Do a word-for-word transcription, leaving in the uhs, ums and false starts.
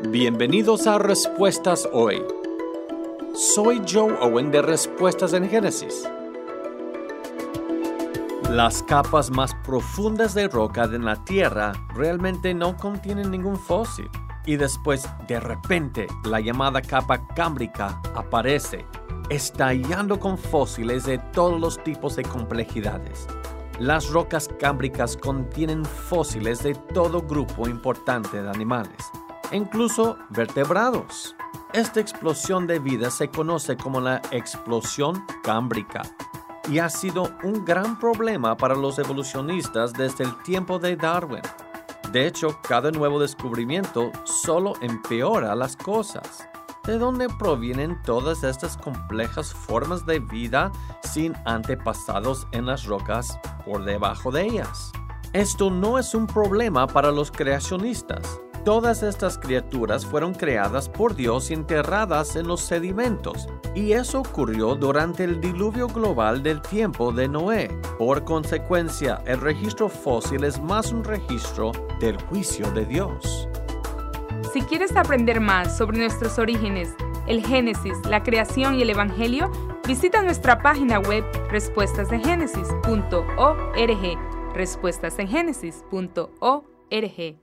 Bienvenidos a Respuestas Hoy. Soy Joe Owen de Respuestas en Génesis. Las capas más profundas de roca de la Tierra realmente no contienen ningún fósil. Y después, de repente, la llamada capa cámbrica aparece, estallando con fósiles de todos los tipos de complejidades. Las rocas cámbricas contienen fósiles de todo grupo importante de animales, incluso vertebrados. Esta explosión de vida se conoce como la explosión cámbrica y ha sido un gran problema para los evolucionistas desde el tiempo de Darwin. De hecho, cada nuevo descubrimiento solo empeora las cosas. ¿De dónde provienen todas estas complejas formas de vida sin antepasados en las rocas por debajo de ellas? Esto no es un problema para los creacionistas. Todas estas criaturas fueron creadas por Dios y enterradas en los sedimentos, y eso ocurrió durante el diluvio global del tiempo de Noé. Por consecuencia, el registro fósil es más un registro del juicio de Dios. Si quieres aprender más sobre nuestros orígenes, el Génesis, la creación y el Evangelio, visita nuestra página web respuestas en génesis punto org, respuestas en génesis punto org.